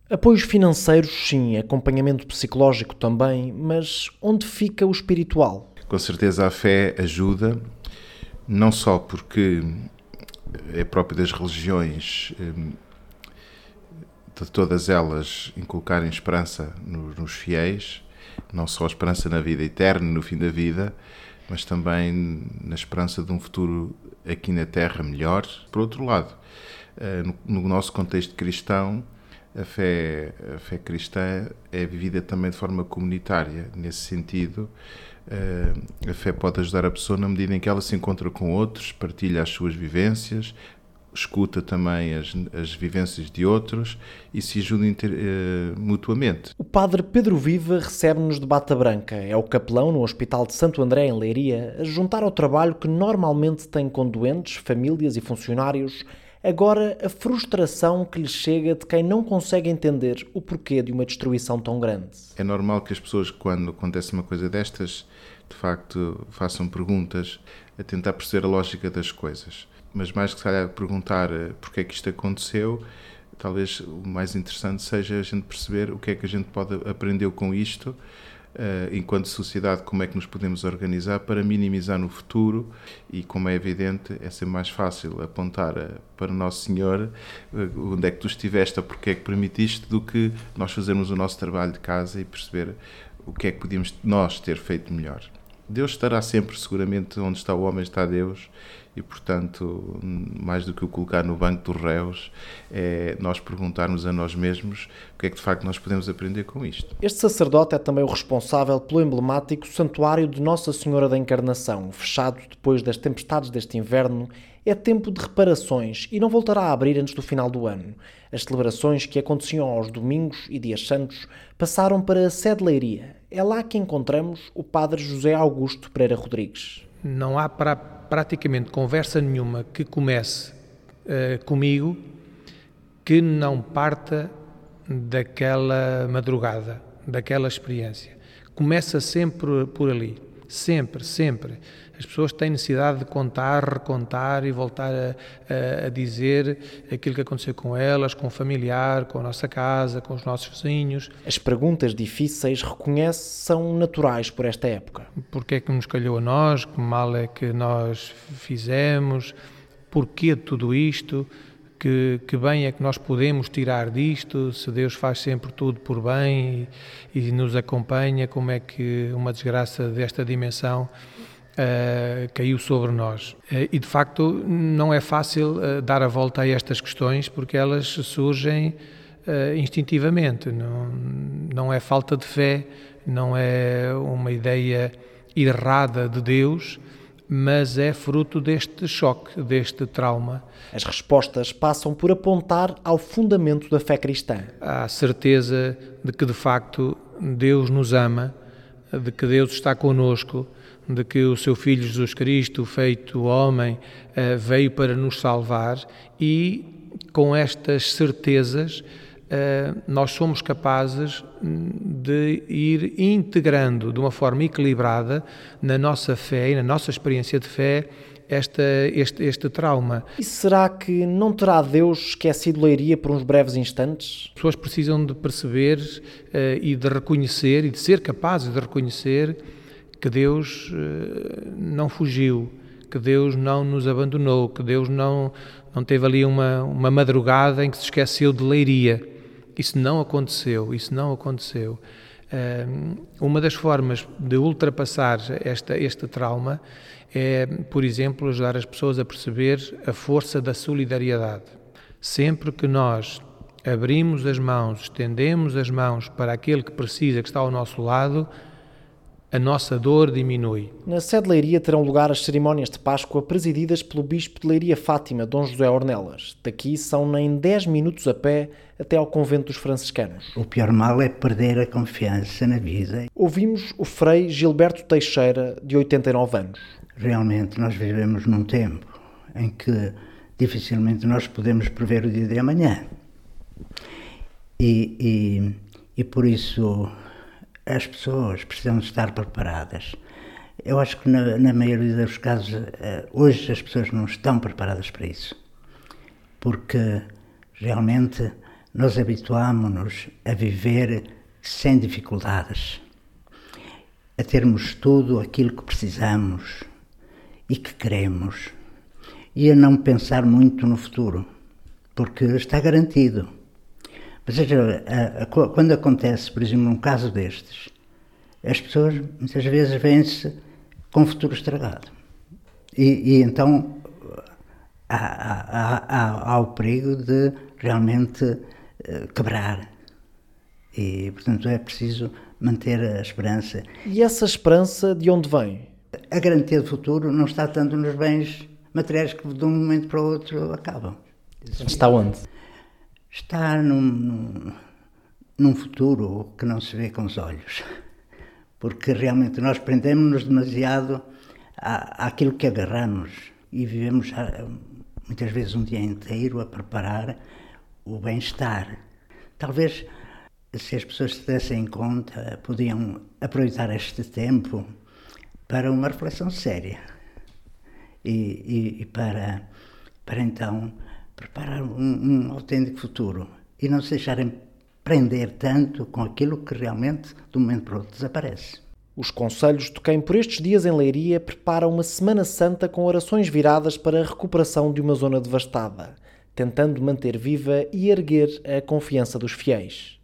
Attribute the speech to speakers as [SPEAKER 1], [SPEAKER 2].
[SPEAKER 1] Apoios financeiros, sim, acompanhamento psicológico também, mas onde fica o espiritual?
[SPEAKER 2] Com certeza a fé ajuda, não só porque é próprio das religiões, de todas elas, inculcarem esperança nos fiéis, não só a esperança na vida eterna, no fim da vida, mas também na esperança de um futuro aqui na Terra melhor. Por outro lado, no nosso contexto cristão, a fé cristã é vivida também de forma comunitária. Nesse sentido, a fé pode ajudar a pessoa na medida em que ela se encontra com outros, partilha as suas vivências, escuta também as vivências de outros e se ajuda mutuamente.
[SPEAKER 1] O padre Pedro Viva recebe-nos de bata branca. É o capelão no Hospital de Santo André, em Leiria, a juntar ao trabalho que normalmente tem com doentes, famílias e funcionários, agora a frustração que lhes chega de quem não consegue entender o porquê de uma destruição tão grande.
[SPEAKER 2] É normal que as pessoas, quando acontece uma coisa destas, de facto façam perguntas a tentar perceber a lógica das coisas. Mas mais que se calhar perguntar porque é que isto aconteceu, talvez o mais interessante seja a gente perceber o que é que a gente pode aprender com isto, enquanto sociedade, como é que nos podemos organizar para minimizar no futuro. E como é evidente, é sempre mais fácil apontar para o Nosso Senhor onde é que tu estiveste, ou porque é que permitiste, do que nós fazermos o nosso trabalho de casa e perceber o que é que podíamos nós ter feito melhor. Deus estará sempre, seguramente, onde está o homem está Deus, e portanto, mais do que o colocar no banco dos réus, é nós perguntarmos a nós mesmos o que é que de facto nós podemos aprender com isto.
[SPEAKER 1] Este sacerdote é também o responsável pelo emblemático Santuário de Nossa Senhora da Encarnação, fechado depois das tempestades deste inverno. É tempo de reparações e não voltará a abrir antes do final do ano. As celebrações que aconteciam aos domingos e dias santos passaram para a sede de Leiria. É lá que encontramos o padre José Augusto Pereira Rodrigues.
[SPEAKER 3] Não há praticamente conversa nenhuma que comece comigo que não parta daquela madrugada, daquela experiência. Começa sempre por ali, sempre, sempre. As pessoas têm necessidade de contar, recontar e voltar a dizer aquilo que aconteceu com elas, com o familiar, com a nossa casa, com os nossos vizinhos.
[SPEAKER 1] As perguntas difíceis, reconhece, são naturais por esta época.
[SPEAKER 3] Porquê é que nos calhou a nós? Que mal é que nós fizemos? Porquê de tudo isto? Que bem é que nós podemos tirar disto? Se Deus faz sempre tudo por bem e nos acompanha, como é que uma desgraça desta dimensão caiu sobre nós? E de facto não é fácil dar a volta a estas questões, porque elas surgem instintivamente. Não é falta de fé, não é uma ideia errada de Deus, mas é fruto deste choque, deste trauma.
[SPEAKER 1] As respostas passam por apontar ao fundamento da fé cristã.
[SPEAKER 3] Há certeza de que de facto Deus nos ama, de que Deus está connosco, de que o seu Filho Jesus Cristo, feito homem, veio para nos salvar, e com estas certezas nós somos capazes de ir integrando de uma forma equilibrada na nossa fé e na nossa experiência de fé este trauma.
[SPEAKER 1] E será que não terá Deus esquecido Leiria por uns breves instantes?
[SPEAKER 3] As pessoas precisam de perceber e de reconhecer, e de ser capazes de reconhecer que Deus não fugiu, que Deus não nos abandonou, que Deus não teve ali uma madrugada em que se esqueceu de Leiria. Isso não aconteceu. Uma das formas de ultrapassar este trauma é, por exemplo, ajudar as pessoas a perceber a força da solidariedade. Sempre que nós abrimos as mãos, estendemos as mãos para aquele que precisa, que está ao nosso lado, a nossa dor diminui.
[SPEAKER 1] Na sede de Leiria terão lugar as cerimónias de Páscoa presididas pelo Bispo de Leiria Fátima, Dom José Ornelas. Daqui são nem 10 minutos a pé até ao convento dos franciscanos.
[SPEAKER 4] O pior mal é perder a confiança na vida.
[SPEAKER 1] Ouvimos o frei Gilberto Teixeira, de 89 anos.
[SPEAKER 4] Realmente nós vivemos num tempo em que dificilmente nós podemos prever o dia de amanhã. E por isso as pessoas precisam estar preparadas. Eu acho que na maioria dos casos, hoje as pessoas não estão preparadas para isso. Porque realmente nós habituámonos a viver sem dificuldades, a termos tudo aquilo que precisamos e que queremos, e a não pensar muito no futuro, porque está garantido. Mas seja, quando acontece, por exemplo, num caso destes, as pessoas muitas vezes veem-se com o futuro estragado. E então há o perigo de realmente quebrar. E, portanto, é preciso manter a esperança.
[SPEAKER 1] E essa esperança de onde vem?
[SPEAKER 4] A garantia do futuro não está tanto nos bens materiais que de um momento para o outro acabam.
[SPEAKER 1] Está onde?
[SPEAKER 4] Está num futuro que não se vê com os olhos. Porque realmente nós prendemos-nos demasiado àquilo que agarramos e vivemos muitas vezes um dia inteiro a preparar o bem-estar. Talvez, se as pessoas se dessem conta, podiam aproveitar este tempo para uma reflexão séria e para então preparar um autêntico futuro e não se deixarem prender tanto com aquilo que realmente de um momento para o outro desaparece.
[SPEAKER 1] Os concelhos de quem por estes dias em Leiria prepara uma Semana Santa com orações viradas para a recuperação de uma zona devastada, tentando manter viva e erguer a confiança dos fiéis.